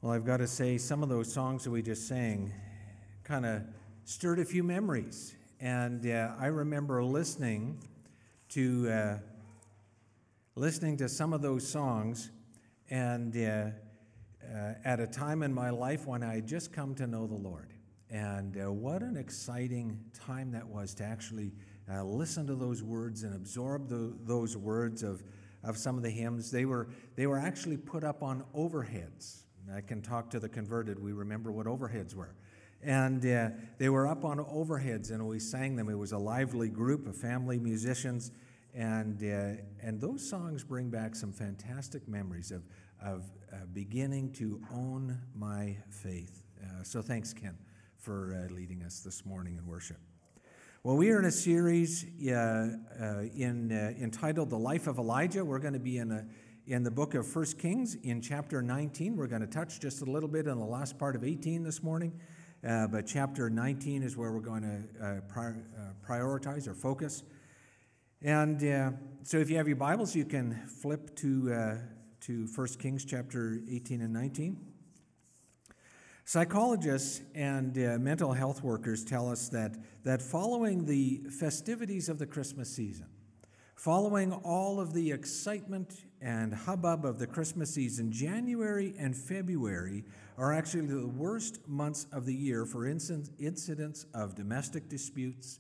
Well, I've got to say, some of those songs that we just sang kind of stirred a few memories. And I remember listening to some of those songs, and at a time in my life when I had just come to know the Lord. And what an exciting time that was to actually listen to those words and absorb those words of some of the hymns. They were actually put up on overheads. I can talk to the converted. We remember what overheads were. And they were up on overheads, and we sang them. It was a lively group of family musicians, and those songs bring back some fantastic memories of beginning to own my faith. So thanks, Ken, for leading us this morning in worship. Well, we are in a series entitled "The Life of Elijah." We're going to be in the book of 1 Kings in chapter 19. We're going to touch just a little bit on the last part of 18 this morning, but chapter 19 is where we're going to prioritize or focus. And so if you have your Bibles, you can flip to 1 Kings chapter 18 and 19. Psychologists and mental health workers tell us that following the festivities of the Christmas season, following all of the excitement and hubbub of the Christmas season, January and February are actually the worst months of the year for incidents of domestic disputes,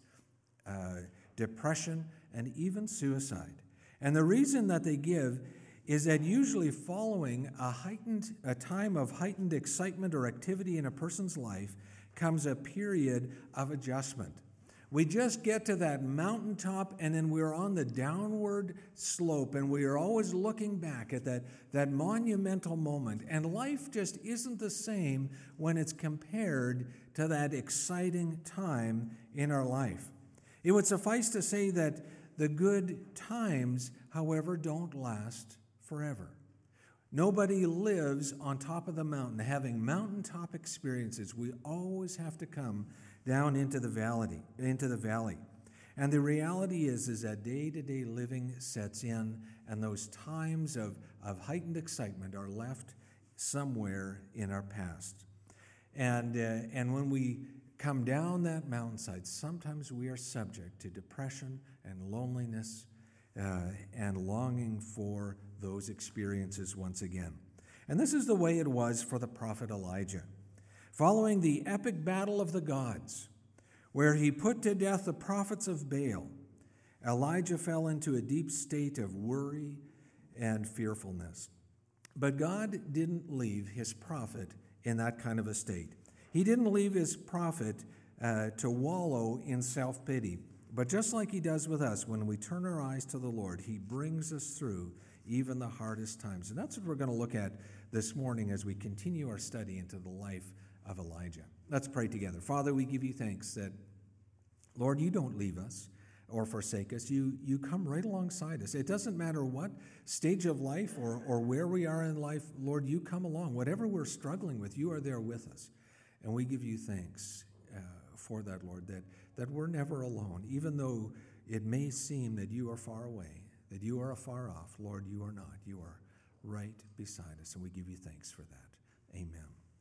depression, and even suicide. And the reason that they give is that usually following a time of heightened excitement or activity in a person's life comes a period of adjustment. We just get to that mountaintop, and then we're on the downward slope, and we are always looking back at that monumental moment. And life just isn't the same when it's compared to that exciting time in our life. It would suffice to say that the good times, however, don't last forever. Nobody lives on top of the mountain having mountaintop experiences. We always have to come down into the valley. And the reality is that day-to-day living sets in, and those times of heightened excitement are left somewhere in our past. And when we come down that mountainside, sometimes we are subject to depression and loneliness and longing for those experiences once again. And this is the way it was for the prophet Elijah. Following the epic battle of the gods, where he put to death the prophets of Baal, Elijah fell into a deep state of worry and fearfulness. But God didn't leave his prophet in that kind of a state. He didn't leave his prophet to wallow in self-pity. But just like he does with us, when we turn our eyes to the Lord, he brings us through even the hardest times. And that's what we're going to look at this morning as we continue our study into the life of Elijah. Let's pray together. Father, we give you thanks that, Lord, you don't leave us or forsake us. You come right alongside us. It doesn't matter what stage of life or where we are in life, Lord, you come along. Whatever we're struggling with, you are there with us. And we give you thanks for that, Lord, that we're never alone. Even though it may seem that you are far away, that you are afar off, Lord, you are not. You are right beside us, and we give you thanks for that. Amen.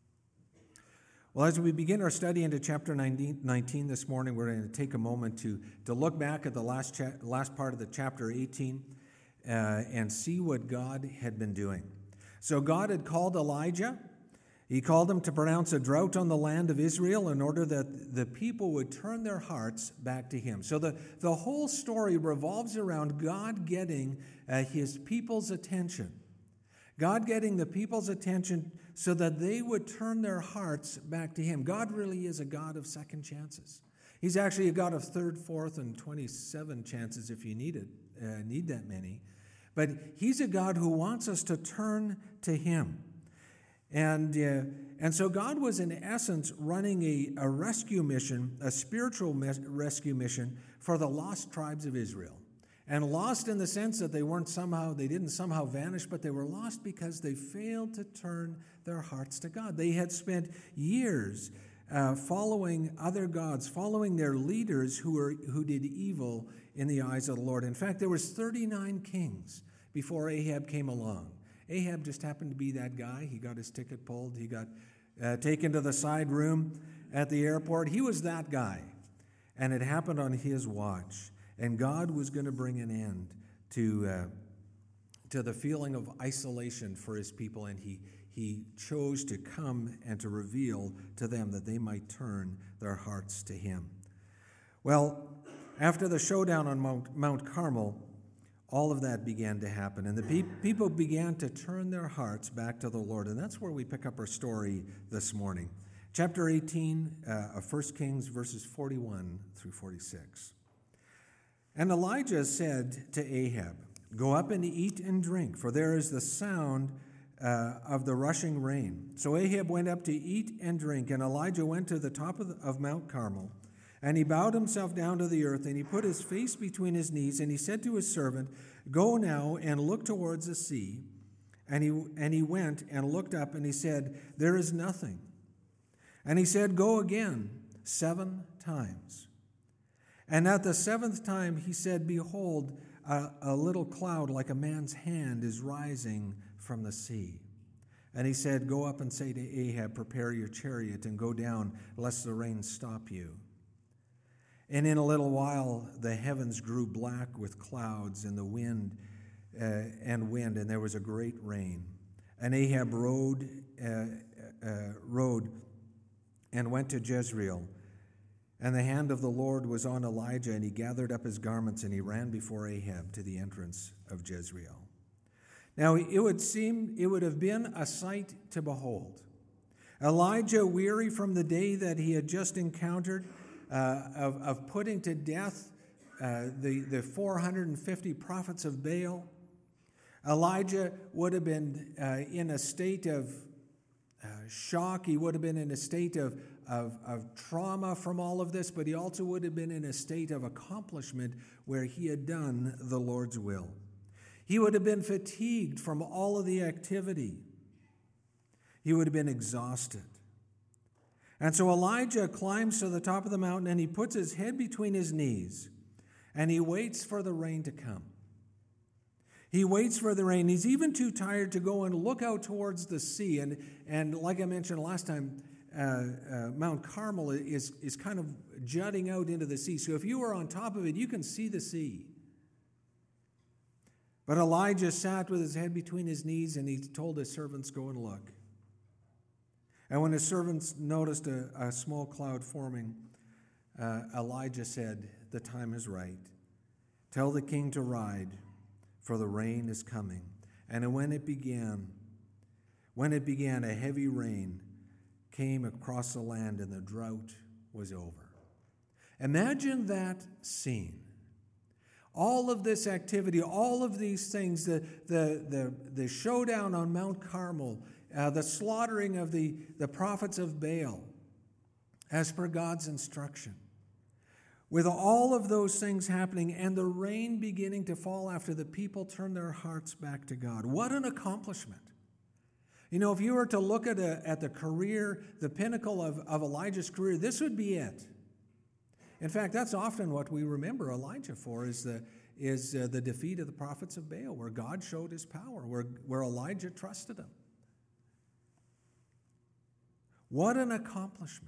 Well, as we begin our study into chapter 19 this morning, we're going to take a moment to look back at the last part of the chapter 18 and see what God had been doing. So God had called Elijah. He called him to pronounce a drought on the land of Israel in order that the people would turn their hearts back to him. So the whole story revolves around God getting his people's attention. God getting the people's attention so that they would turn their hearts back to him. God really is a God of second chances. He's actually a God of third, fourth, and 27 chances if you need that many. But he's a God who wants us to turn to him. And so God was in essence running a rescue mission, a spiritual rescue mission for the lost tribes of Israel. And lost in the sense that they didn't somehow vanish, but they were lost because they failed to turn their hearts to God. They had spent years following other gods, following their leaders who did evil in the eyes of the Lord. In fact, there was 39 kings before Ahab came along. Ahab just happened to be that guy. He got his ticket pulled. He got taken to the side room at the airport. He was that guy. And it happened on his watch. And God was going to bring an end to the feeling of isolation for his people. And he chose to come and to reveal to them that they might turn their hearts to him. Well, after the showdown on Mount Carmel, all of that began to happen, and the people began to turn their hearts back to the Lord, and that's where we pick up our story this morning. Chapter 18 of 1 Kings, verses 41 through 46. And Elijah said to Ahab, "Go up and eat and drink, for there is the sound of the rushing rain." So Ahab went up to eat and drink, and Elijah went to the top of Mount Carmel, and he bowed himself down to the earth, and he put his face between his knees, and he said to his servant, "Go now and look towards the sea." And he went and looked up, and he said, "There is nothing." And he said, "Go again 7 times." And at the 7th time he said, "Behold, a little cloud like a man's hand is rising from the sea." And he said, "Go up and say to Ahab, prepare your chariot and go down, lest the rain stop you." And in a little while the heavens grew black with clouds and the wind, and there was a great rain. And Ahab rode and went to Jezreel. And the hand of the Lord was on Elijah, and he gathered up his garments, and he ran before Ahab to the entrance of Jezreel. Now it would have been a sight to behold. Elijah, weary from the day that he had just encountered, of putting to death the 450 prophets of Baal. Elijah would have been in a state of shock. He would have been in a state of trauma from all of this, but he also would have been in a state of accomplishment where he had done the Lord's will. He would have been fatigued from all of the activity. He would have been exhausted. And so Elijah climbs to the top of the mountain, and he puts his head between his knees, and he waits for the rain to come. He waits for the rain. He's even too tired to go and look out towards the sea. And like I mentioned last time, Mount Carmel is kind of jutting out into the sea. So if you were on top of it, you can see the sea. But Elijah sat with his head between his knees, and he told his servants, "Go and look." And when his servants noticed a small cloud forming, Elijah said, "The time is right. Tell the king to ride, for the rain is coming." And when it began, a heavy rain came across the land, and the drought was over. Imagine that scene. All of this activity, all of these things, the showdown on Mount Carmel, the slaughtering of the prophets of Baal, as per God's instruction. With all of those things happening and the rain beginning to fall after the people turn their hearts back to God. What an accomplishment. You know, if you were to look at the career, the pinnacle of Elijah's career, this would be it. In fact, that's often what we remember Elijah for, is the defeat of the prophets of Baal, where God showed his power, where Elijah trusted him. What an accomplishment.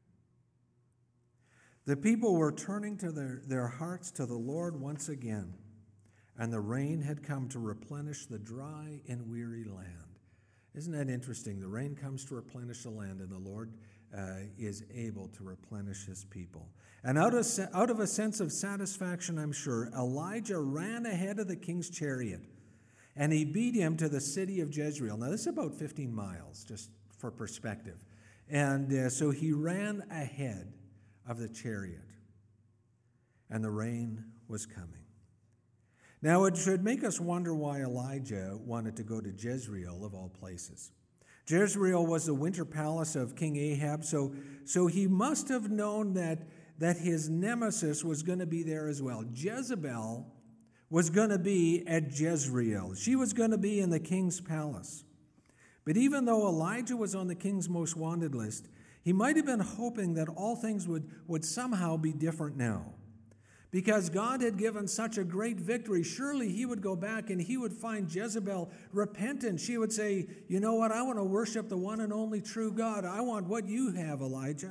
The people were turning to their hearts to the Lord once again, and the rain had come to replenish the dry and weary land. Isn't that interesting? The rain comes to replenish the land, and the Lord is able to replenish his people. And out of a sense of satisfaction, I'm sure, Elijah ran ahead of the king's chariot, and he beat him to the city of Jezreel. Now, this is about 15 miles, just for perspective. And so he ran ahead of the chariot, and the rain was coming. Now, it should make us wonder why Elijah wanted to go to Jezreel, of all places. Jezreel was the winter palace of King Ahab, so he must have known that his nemesis was going to be there as well. Jezebel was going to be at Jezreel. She was going to be in the king's palace. But even though Elijah was on the king's most wanted list, he might have been hoping that all things would somehow be different now. Because God had given such a great victory, surely he would go back and he would find Jezebel repentant. She would say, you know what, I want to worship the one and only true God. I want what you have, Elijah.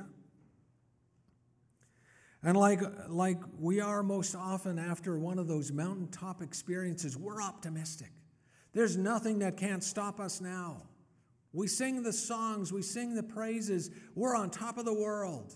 And like we are most often after one of those mountaintop experiences, we're optimistic. There's nothing that can't stop us now. We sing the songs, we sing the praises. We're on top of the world.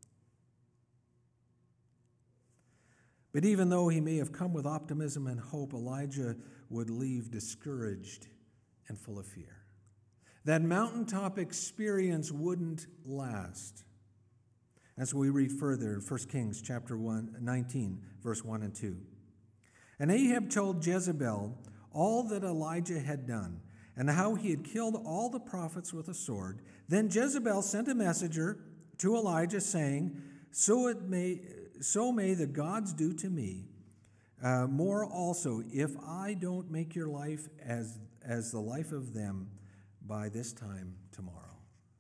But even though he may have come with optimism and hope, Elijah would leave discouraged and full of fear. That mountaintop experience wouldn't last. As we read further in 1 Kings chapter 19, verse 1 and 2. And Ahab told Jezebel all that Elijah had done, and how he had killed all the prophets with a sword. Then Jezebel sent a messenger to Elijah, saying, So may the gods do to me more also, if I don't make your life as the life of them by this time tomorrow.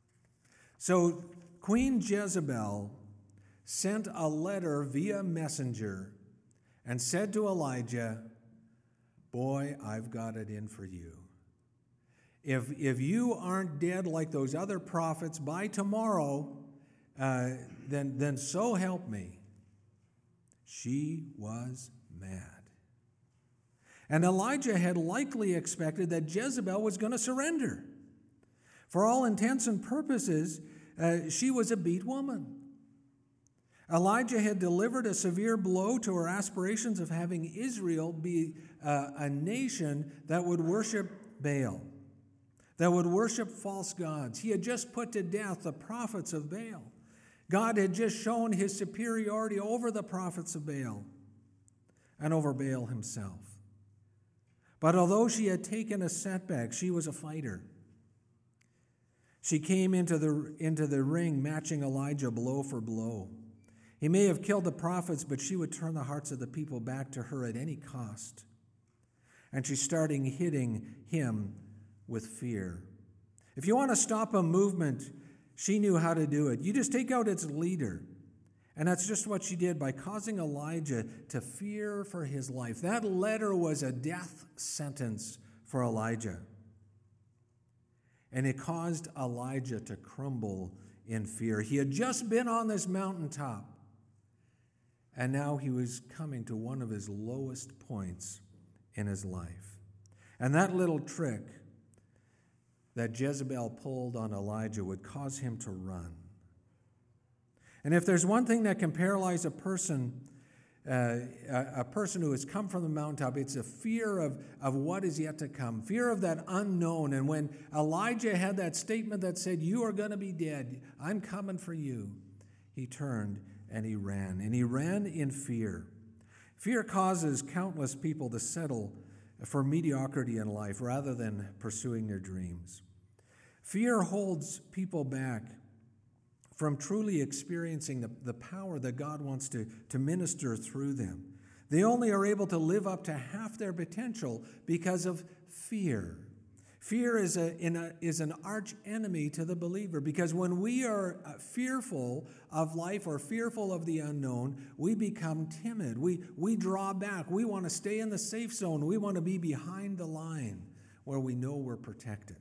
So Queen Jezebel sent a letter via messenger and said to Elijah, boy, I've got it in for you. If you aren't dead like those other prophets by tomorrow, then so help me. She was mad. And Elijah had likely expected that Jezebel was going to surrender. For all intents and purposes, she was a beat woman. Elijah had delivered a severe blow to her aspirations of having Israel be a nation that would worship Baal, that would worship false gods. He had just put to death the prophets of Baal. God had just shown his superiority over the prophets of Baal and over Baal himself. But although she had taken a setback, she was a fighter. She came into the ring matching Elijah blow for blow. He may have killed the prophets, but she would turn the hearts of the people back to her at any cost. And she started hitting him with fear. If you want to stop a movement, she knew how to do it. You just take out its leader. And that's just what she did by causing Elijah to fear for his life. That letter was a death sentence for Elijah. And it caused Elijah to crumble in fear. He had just been on this mountaintop. And now he was coming to one of his lowest points in his life. And that little trick that Jezebel pulled on Elijah would cause him to run. And if there's one thing that can paralyze a person who has come from the mountaintop, it's a fear of what is yet to come, fear of that unknown. And when Elijah had that statement that said, you are going to be dead, I'm coming for you, he turned and he ran in fear. Fear causes countless people to settle for mediocrity in life rather than pursuing their dreams. Fear holds people back from truly experiencing the power that God wants to minister through them. They only are able to live up to half their potential because of fear. Fear is an arch enemy to the believer, because when we are fearful of life or fearful of the unknown, we become timid. We draw back. We want to stay in the safe zone. We want to be behind the line where we know we're protected.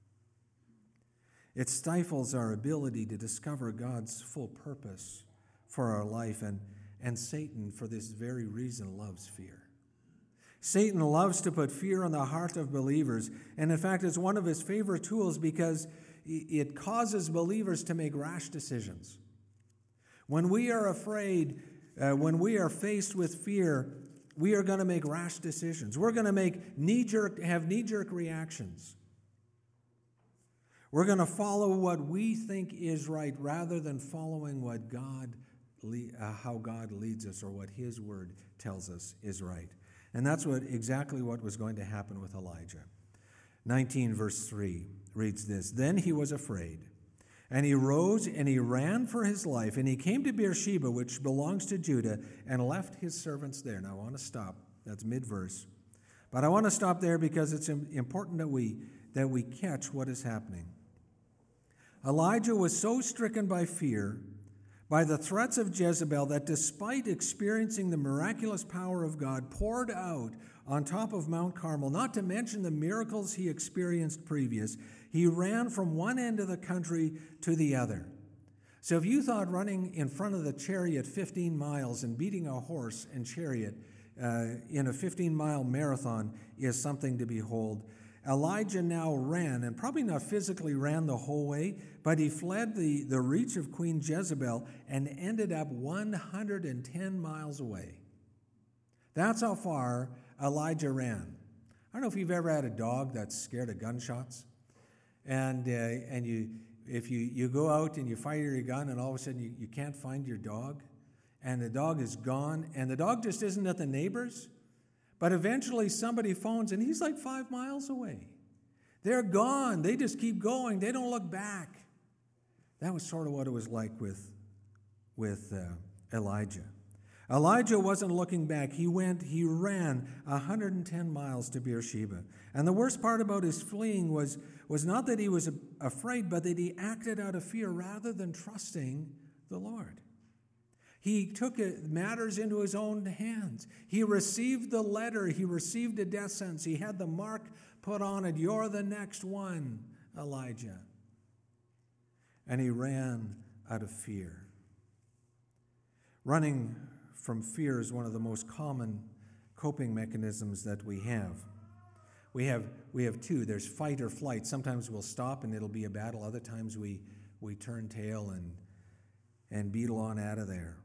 It stifles our ability to discover God's full purpose for our life, and Satan, for this very reason, loves fear. Satan loves to put fear on the heart of believers, and in fact, it's one of his favorite tools because it causes believers to make rash decisions. When we are afraid, when we are faced with fear, we are going to make rash decisions. We're going to have knee-jerk reactions. We're going to follow what we think is right rather than following how God leads us or what his word tells us is right. And that's exactly what was going to happen with Elijah. 19 verse 3 reads this, Then he was afraid, and he rose and he ran for his life, and he came to Beersheba, which belongs to Judah, and left his servants there. Now I want to stop. That's mid-verse. But I want to stop there because it's important that we catch what is happening. Elijah was so stricken by fear by the threats of Jezebel that, despite experiencing the miraculous power of God poured out on top of Mount Carmel, not to mention the miracles he experienced previous, he ran from one end of the country to the other. So if you thought running in front of the chariot 15 miles and beating a horse and chariot in a 15-mile marathon is something to behold, Elijah now ran, and probably not physically ran the whole way, but he fled the reach of Queen Jezebel and ended up 110 miles away. That's how far Elijah ran. I don't know if you've ever had a dog that's scared of gunshots, and if you go out and you fire your gun and all of a sudden you can't find your dog, and the dog is gone, and the dog just isn't at the neighbor's, but eventually somebody phones and he's like 5 miles away. They're gone. They just keep going. They don't look back. That was sort of what it was like with Elijah. Elijah wasn't looking back. He ran 110 miles to Beersheba. And the worst part about his fleeing was not that he was afraid, but that he acted out of fear rather than trusting the Lord. He took matters into his own hands. He received the letter. He received a death sentence. He had the mark put on it. You're the next one, Elijah. And he ran out of fear. Running from fear is one of the most common coping mechanisms that we have. We have two. There's fight or flight. Sometimes we'll stop and it'll be a battle. Other times we turn tail and beetle on out of there.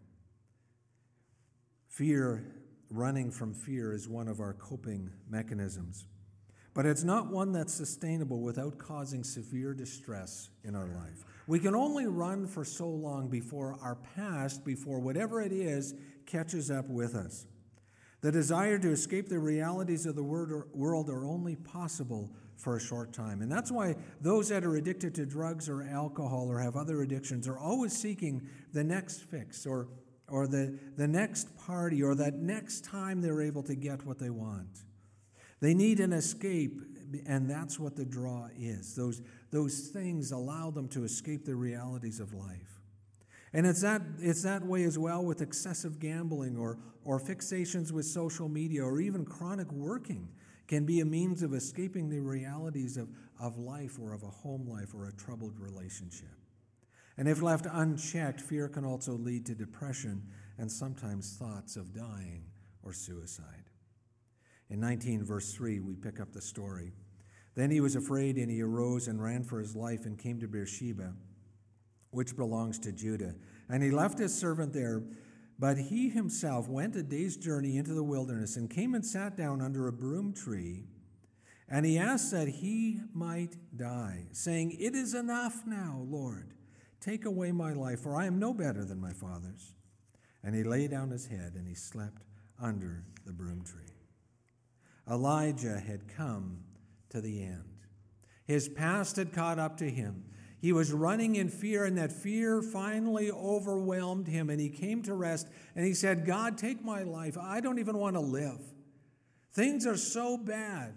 Fear, running from fear, is one of our coping mechanisms. But it's not one that's sustainable without causing severe distress in our life. We can only run for so long before our past, before whatever it is, catches up with us. The desire to escape the realities of the world are only possible for a short time. And that's why those that are addicted to drugs or alcohol or have other addictions are always seeking the next fix or the next party or that next time they're able to get what they want. They need an escape, and that's what the draw is. Those things allow them to escape the realities of life. And it's that way as well with excessive gambling or fixations with social media or even chronic working can be a means of escaping the realities of life or of a home life or a troubled relationship. And if left unchecked, fear can also lead to depression and sometimes thoughts of dying or suicide. In 19 verse 3, we pick up the story. Then he was afraid, and he arose and ran for his life and came to Beersheba, which belongs to Judah. And he left his servant there, but he himself went a day's journey into the wilderness and came and sat down under a broom tree. And he asked that he might die, saying, "It is enough now, Lord. Take away my life, for I am no better than my fathers." And he lay down his head, and he slept under the broom tree. Elijah had come to the end. His past had caught up to him. He was running in fear, and that fear finally overwhelmed him, and he came to rest, and he said, "God, take my life. I don't even want to live. Things are so bad."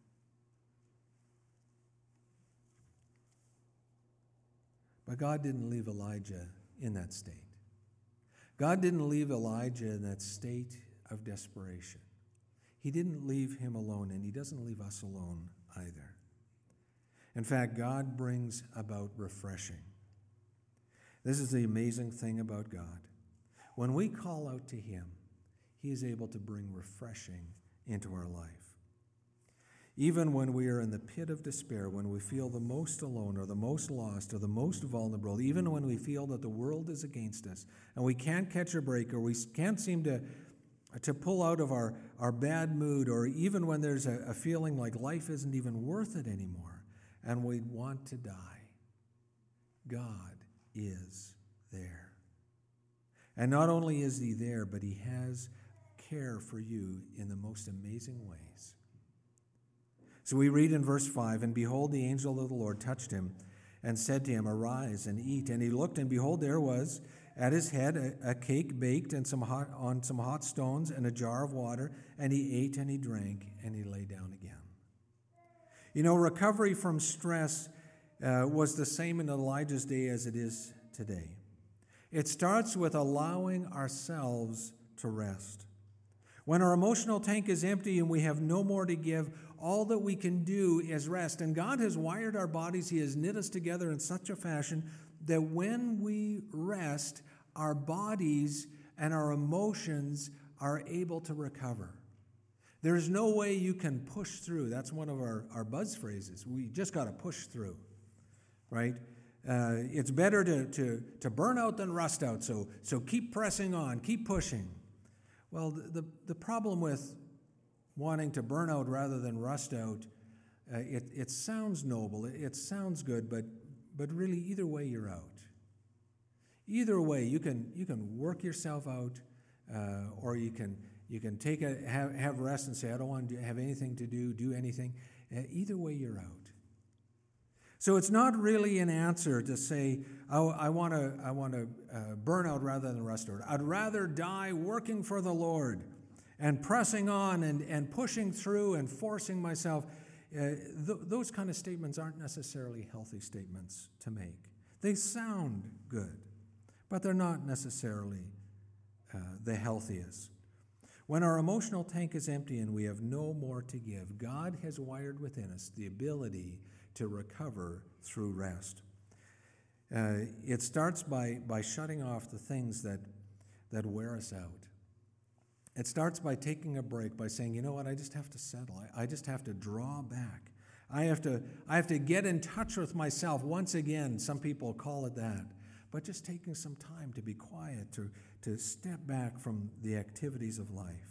But God didn't leave Elijah in that state. God didn't leave Elijah in that state of desperation. He didn't leave him alone, and he doesn't leave us alone either. In fact, God brings about refreshing. This is the amazing thing about God. When we call out to him, he is able to bring refreshing into our life. Even when we are in the pit of despair, when we feel the most alone or the most lost or the most vulnerable, even when we feel that the world is against us and we can't catch a break or we can't seem to pull out of our bad mood, or even when there's a feeling like life isn't even worth it anymore and we want to die, God is there. And not only is he there, but he has care for you in the most amazing ways. So we read in verse 5, "And behold, the angel of the Lord touched him and said to him, 'Arise and eat.' And he looked, and behold, there was at his head a cake baked and on some hot stones and a jar of water. And he ate and he drank, and he lay down again." You know, recovery from stress was the same in Elijah's day as it is today. It starts with allowing ourselves to rest. When our emotional tank is empty and we have no more to give, all that we can do is rest. And God has wired our bodies, He has knit us together in such a fashion that when we rest, our bodies and our emotions are able to recover. There is no way you can push through. That's one of our buzz phrases. We just got to push through, right? It's better to burn out than rust out, so keep pressing on, keep pushing. Well, the problem with wanting to burn out rather than rust out, it sounds noble, it sounds good, but really either way you're out. Either way, you can work yourself out, or you can take have rest and say, I don't want to have anything to do anything. Either way, you're out. So it's not really an answer to say, I want to burn out rather than rust out. I'd rather die working for the Lord and pressing on and pushing through and forcing myself. Those kind of statements aren't necessarily healthy statements to make. They sound good, but they're not necessarily the healthiest. When our emotional tank is empty and we have no more to give, God has wired within us the ability to recover through rest. It starts by shutting off the things that wear us out. It starts by taking a break, by saying, you know what, I just have to settle. I just have to draw back. I have to get in touch with myself once again. Some people call it that. But just taking some time to be quiet, to step back from the activities of life.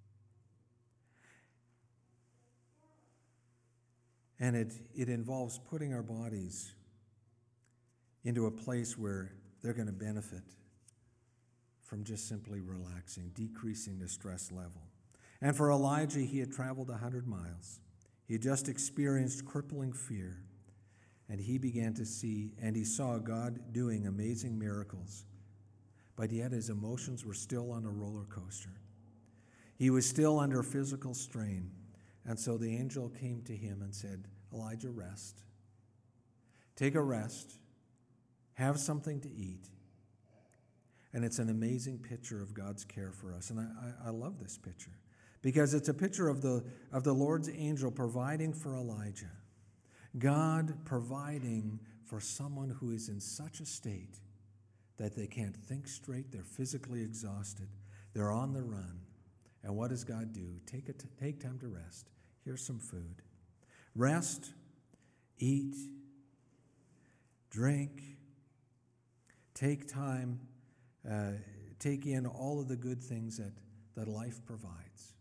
And it involves putting our bodies into a place where they're going to benefit from just simply relaxing, decreasing the stress level. And for Elijah, he had traveled 100 miles. He had just experienced crippling fear. And he began to see, and he saw God doing amazing miracles. But yet his emotions were still on a roller coaster. He was still under physical strain. And so the angel came to him and said, Elijah, rest. Take a rest. Have something to eat. And it's an amazing picture of God's care for us. And I love this picture because it's a picture of the Lord's angel providing for Elijah. God providing for someone who is in such a state that they can't think straight, they're physically exhausted, they're on the run. And what does God do? Take time to rest. Here's some food. Rest, eat, drink, take time, take in all of the good things that life provides.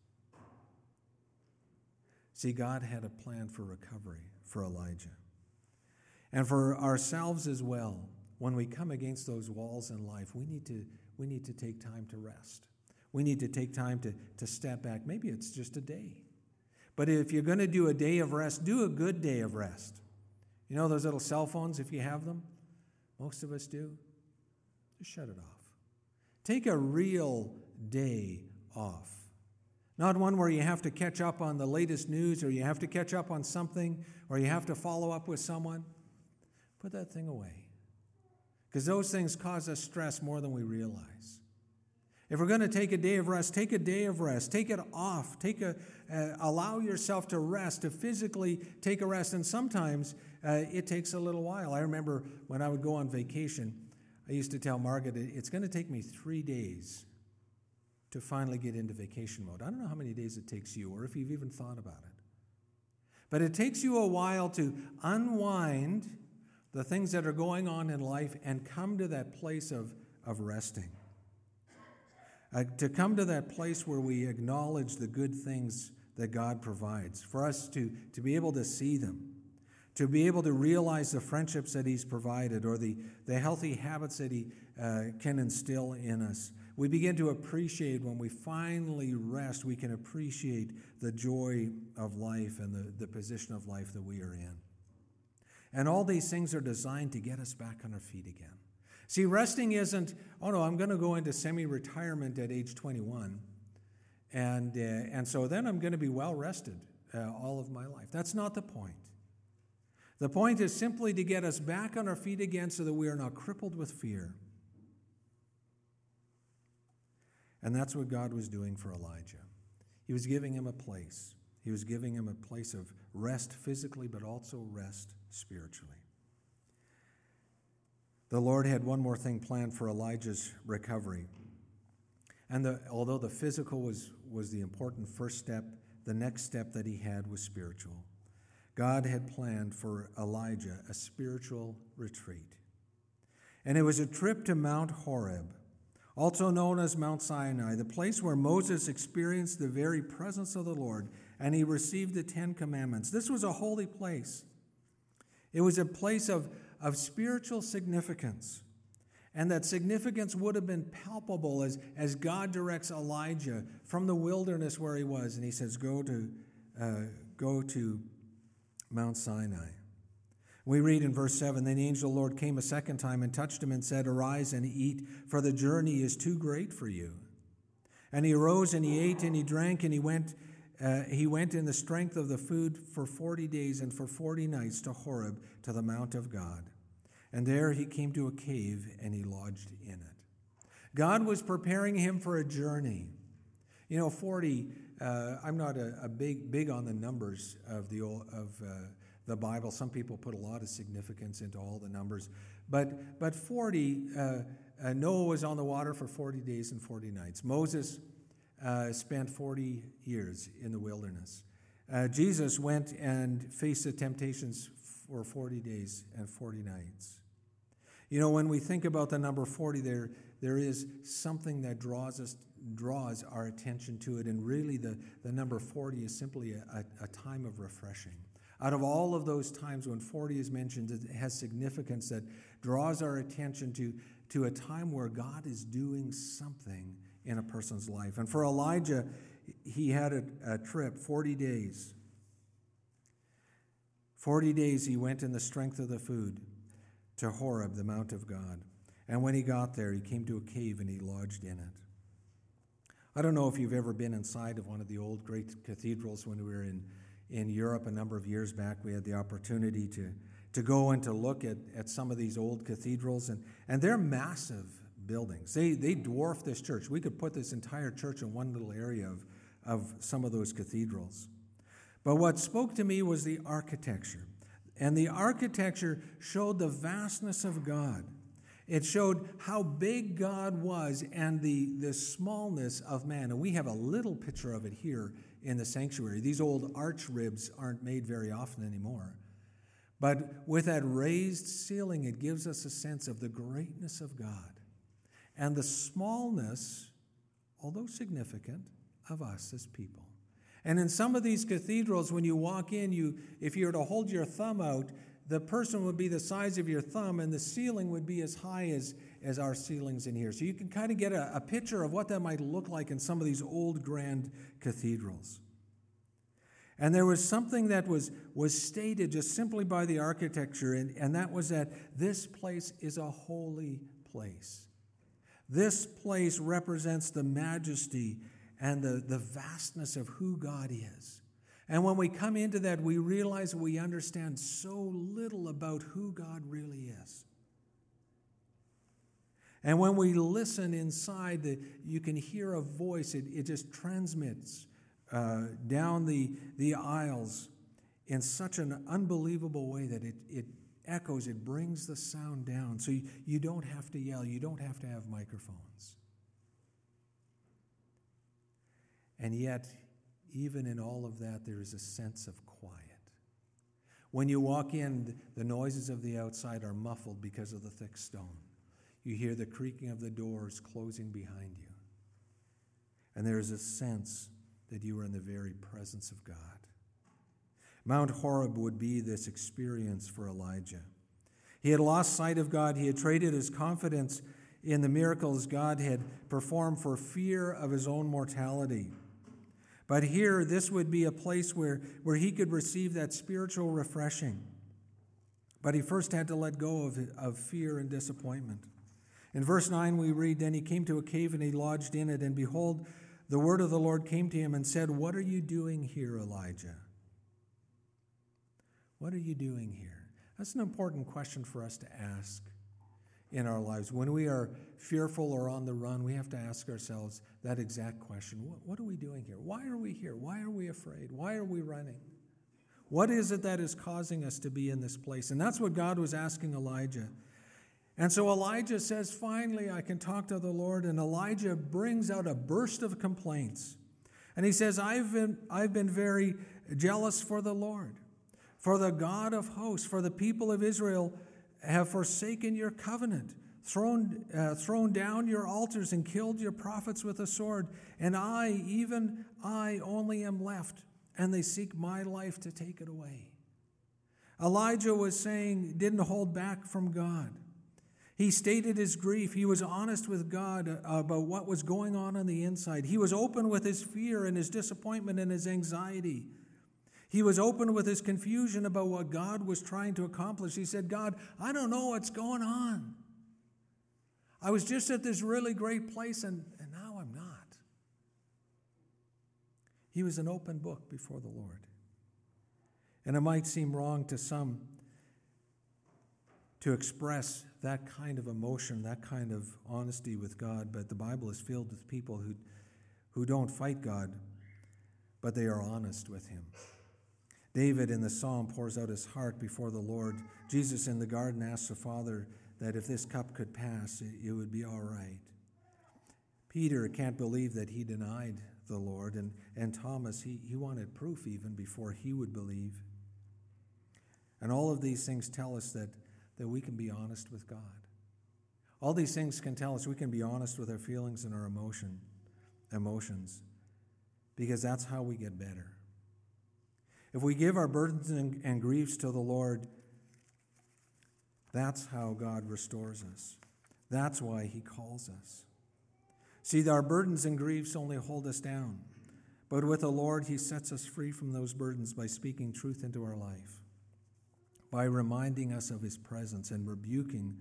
See, God had a plan for recovery for Elijah. And for ourselves as well, when we come against those walls in life, we need to take time to rest. We need to take time to step back. Maybe it's just a day. But if you're going to do a day of rest, do a good day of rest. You know those little cell phones, if you have them? Most of us do. Just shut it off. Take a real day off. Not one where you have to catch up on the latest news or you have to catch up on something or you have to follow up with someone. Put that thing away. Because those things cause us stress more than we realize. If we're going to take a day of rest, take a day of rest. Take it off. Allow yourself to rest, to physically take a rest. And sometimes it takes a little while. I remember when I would go on vacation, I used to tell Margaret, it's going to take me 3 days to finally get into vacation mode. I don't know how many days it takes you or if you've even thought about it. But it takes you a while to unwind the things that are going on in life and come to that place of resting. To come to that place where we acknowledge the good things that God provides, for us to be able to see them, to be able to realize the friendships that He's provided or the healthy habits that He can instill in us. We begin to appreciate when we finally rest, we can appreciate the joy of life and the position of life that we are in. And all these things are designed to get us back on our feet again. See, resting isn't, oh no, I'm going to go into semi-retirement at age 21, and so then I'm going to be well rested all of my life. That's not the point. The point is simply to get us back on our feet again so that we are not crippled with fear. And that's what God was doing for Elijah. He was giving him a place. He was giving him a place of rest physically, but also rest spiritually. The Lord had one more thing planned for Elijah's recovery. And although the physical was the important first step, the next step that he had was spiritual. God had planned for Elijah a spiritual retreat. And it was a trip to Mount Horeb, also known as Mount Sinai, the place where Moses experienced the very presence of the Lord, and he received the 10 Commandments. This was a holy place. It was a place of spiritual significance. And that significance would have been palpable as God directs Elijah from the wilderness where he was. And he says, go to Mount Sinai. We read in verse 7, Then the angel of the Lord came a second time and touched him and said, Arise and eat, for the journey is too great for you. And he arose and he ate and he drank and he went in the strength of the food for 40 days and for 40 nights to Horeb, to the mount of God. And there he came to a cave and he lodged in it. God was preparing him for a journey. 40, I'm not a big on the numbers of the Bible. Some people put a lot of significance into all the numbers. But 40, Noah was on the water for 40 days and 40 nights. Moses spent 40 years in the wilderness. Jesus went and faced the temptations for 40 days and 40 nights. When we think about the number 40, there is something that draws our attention to it, and really the number 40 is simply a time of refreshing. Out of all of those times when 40 is mentioned, it has significance that draws our attention to a time where God is doing something in a person's life. And for Elijah, he had a trip, 40 days. 40 days he went in the strength of the food to Horeb, the mount of God. And when he got there, he came to a cave and he lodged in it. I don't know if you've ever been inside of one of the old great cathedrals. When we were in Europe a number of years back, we had the opportunity to go and to look at some of these old cathedrals, and they're massive buildings. They dwarf this church. We could put this entire church in one little area of some of those cathedrals. But what spoke to me was the architecture. And the architecture showed the vastness of God. It showed how big God was and the smallness of man. And we have a little picture of it here in the sanctuary. These old arch ribs aren't made very often anymore. But with that raised ceiling, it gives us a sense of the greatness of God and the smallness, although significant, of us as people. And in some of these cathedrals, when you walk in, if you were to hold your thumb out, the person would be the size of your thumb, and the ceiling would be as high as our ceilings in here. So you can kind of get a picture of what that might look like in some of these old grand cathedrals. And there was something that was stated just simply by the architecture, and that was that this place is a holy place. This place represents the majesty and the vastness of who God is. And when we come into that, we realize we understand so little about who God really is. And when we listen inside, you can hear a voice. It just transmits down the aisles in such an unbelievable way that it echoes, it brings the sound down. So you don't have to yell, you don't have to have microphones. And yet, even in all of that, there is a sense of quiet. When you walk in, the noises of the outside are muffled because of the thick stone. You hear the creaking of the doors closing behind you. And there is a sense that you are in the very presence of God. Mount Horeb would be this experience for Elijah. He had lost sight of God. He had traded his confidence in the miracles God had performed for fear of his own mortality. But here, this would be a place where he could receive that spiritual refreshing. But he first had to let go of fear and disappointment. In verse 9 we read, Then he came to a cave and he lodged in it, and behold, the word of the Lord came to him and said, What are you doing here, Elijah? What are you doing here? That's an important question for us to ask in our lives. When we are fearful or on the run, we have to ask ourselves that exact question. What are we doing here? Why are we here? Why are we afraid? Why are we running? What is it that is causing us to be in this place? And that's what God was asking Elijah. And so Elijah says, finally, I can talk to the Lord. And Elijah brings out a burst of complaints. And he says, I've been very jealous for the Lord, for the God of hosts, for the people of Israel have forsaken your covenant, thrown down your altars and killed your prophets with a sword. And I, even I, only am left, and they seek my life to take it away. Elijah was saying, didn't hold back from God. He stated his grief. He was honest with God about what was going on the inside. He was open with his fear and his disappointment and his anxiety. He was open with his confusion about what God was trying to accomplish. He said, God, I don't know what's going on. I was just at this really great place, and now I'm not. He was an open book before the Lord. And it might seem wrong to some to express that kind of emotion, that kind of honesty with God, but the Bible is filled with people who don't fight God, but they are honest with him. David in the psalm pours out his heart before the Lord. Jesus in the garden asks the Father that if this cup could pass, it would be all right. Peter can't believe that he denied the Lord, and Thomas, he wanted proof even before he would believe. And all of these things tell us that we can be honest with God. All these things can tell us we can be honest with our feelings and our emotions, because that's how we get better. If we give our burdens and griefs to the Lord, that's how God restores us. That's why he calls us. See, our burdens and griefs only hold us down. But with the Lord, he sets us free from those burdens by speaking truth into our life, by reminding us of his presence and rebuking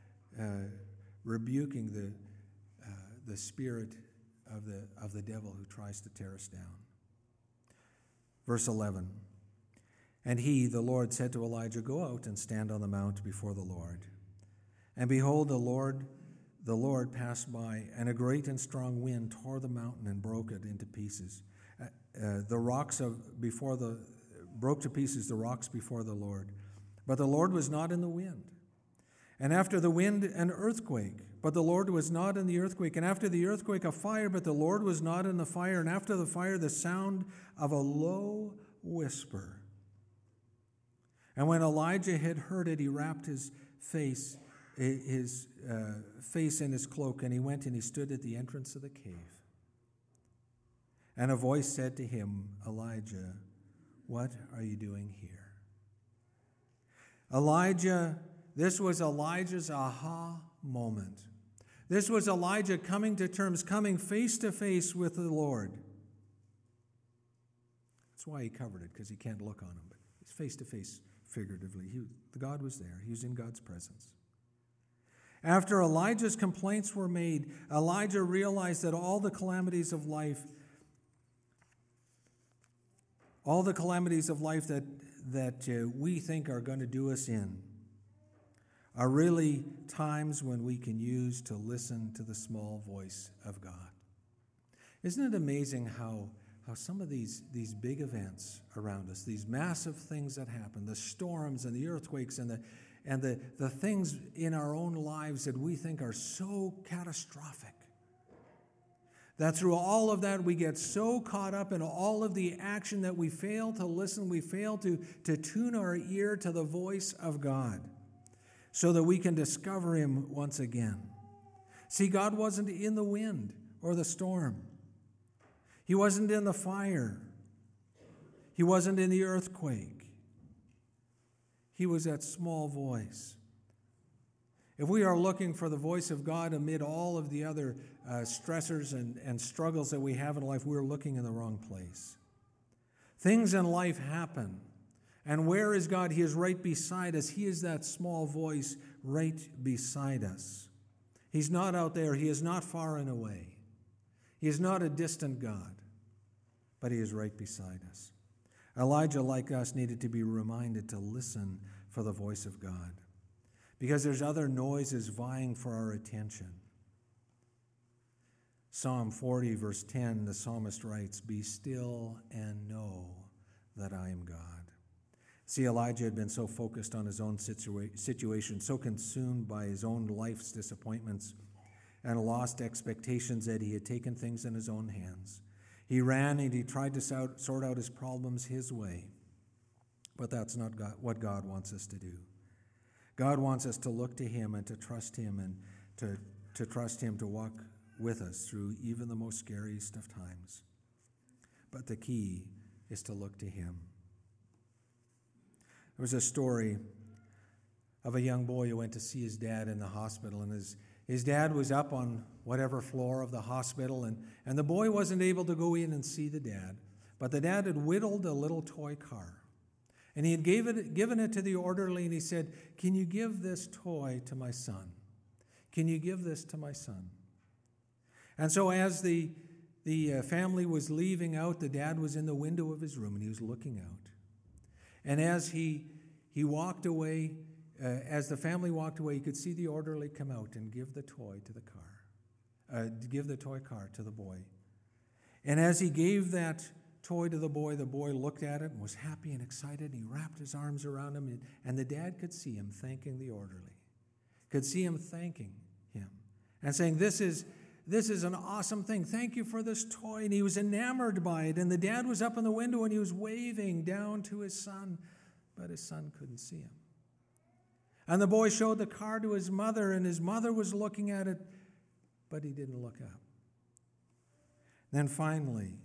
the spirit of the devil who tries to tear us down. Verse 11, and he, the Lord, said to Elijah, go out and stand on the mount before the Lord. And behold, the Lord passed by, and a great and strong wind tore the mountain and broke it into pieces. The rocks broke to pieces the rocks before the Lord. But the Lord was not in the wind. And after the wind, an earthquake. But the Lord was not in the earthquake. And after the earthquake, a fire. But the Lord was not in the fire. And after the fire, the sound of a low whisper. And when Elijah had heard it, he wrapped his face in his cloak, and he went and he stood at the entrance of the cave. And a voice said to him, Elijah, what are you doing here? This was Elijah's aha moment. This was Elijah coming to terms, coming face to face with the Lord. That's why he covered it, because he can't look on him, but he's face to face figuratively. The God was there. He was in God's presence. After Elijah's complaints were made, Elijah realized that all the calamities of life that we think are going to do us in are really times when we can use to listen to the small voice of God. Isn't it amazing how some of these big events around us, these massive things that happen, the storms and the earthquakes and the things in our own lives that we think are so catastrophic, that through all of that we get so caught up in all of the action that we fail to listen, we fail to tune our ear to the voice of God so that we can discover him once again. See, God wasn't in the wind or the storm. He wasn't in the fire. He wasn't in the earthquake. He was that small voice. If we are looking for the voice of God amid all of the other stressors and struggles that we have in life, we're looking in the wrong place. Things in life happen. And where is God? He is right beside us. He is that small voice right beside us. He's not out there. He is not far and away. He is not a distant God, but he is right beside us. Elijah, like us, needed to be reminded to listen for the voice of God. because there's other noises vying for our attention. Psalm 40, verse 10, the psalmist writes, "Be still and know that I am God." See, Elijah had been so focused on his own situation, so consumed by his own life's disappointments and lost expectations that he had taken things in his own hands. He ran and he tried to sort out his problems his way. But that's not what God wants us to do. God wants us to look to him and to trust him and to trust him to walk with us through even the most scariest of times. But the key is to look to him. There was a story of a young boy who went to see his dad in the hospital, and his dad was up on whatever floor of the hospital, and the boy wasn't able to go in and see the dad, but the dad had whittled a little toy car. And he had given it to the orderly, and he said, "Can you give this toy to my son? Can you give this to my son?" And so as the family was leaving out, the dad was in the window of his room, and he was looking out. And as he walked away, as the family walked away, he could see the orderly come out and give the toy to the car, give the toy car to the boy. And as he gave that toy to the boy looked at it and was happy and excited, and he wrapped his arms around him, and the dad could see him thanking the orderly, could see him thanking him and saying, this is an awesome thing. Thank you for this toy. And he was enamored by it. And the dad was up in the window and he was waving down to his son, but his son couldn't see him. And the boy showed the car to his mother, and his mother was looking at it, but he didn't look up. Then finally,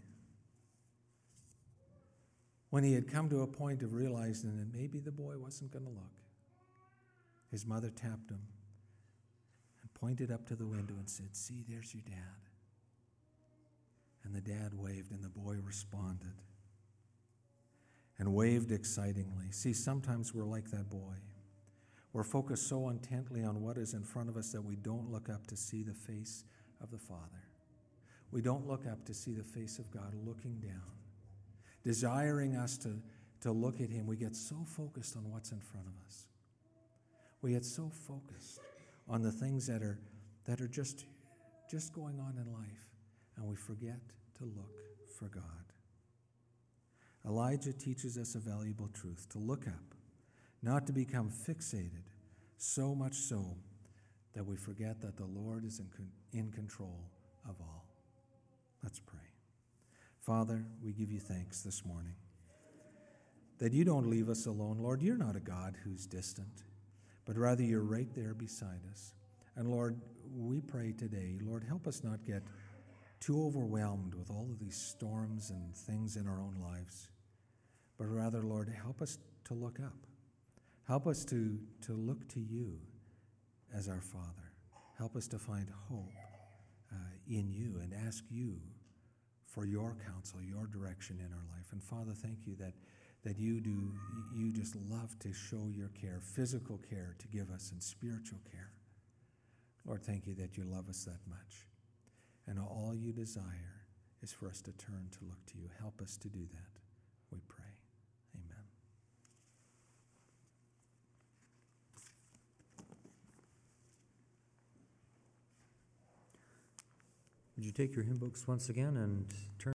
when he had come to a point of realizing that maybe the boy wasn't going to look, his mother tapped him and pointed up to the window and said, "See, there's your dad." And the dad waved, and the boy responded and waved excitingly. See, sometimes we're like that boy. We're focused so intently on what is in front of us that we don't look up to see the face of the Father. We don't look up to see the face of God looking down, desiring us to look at him. We get so focused on what's in front of us. We get so focused on the things that are just going on in life, and we forget to look for God. Elijah teaches us a valuable truth: to look up, not to become fixated, so much so that we forget that the Lord is in control of all. Let's pray. Father, we give you thanks this morning that you don't leave us alone. Lord, you're not a God who's distant, but rather you're right there beside us. And Lord, we pray today, Lord, help us not get too overwhelmed with all of these storms and things in our own lives, but rather, Lord, help us to look up. Help us to look to you as our Father. Help us to find hope in you and ask you for your counsel, your direction in our life. And Father, thank you that you just love to show your care, physical care to give us, and spiritual care. Lord, thank you that you love us that much. And all you desire is for us to turn to look to you. Help us to do that, we pray. Amen. Would you take your hymn books once again and turn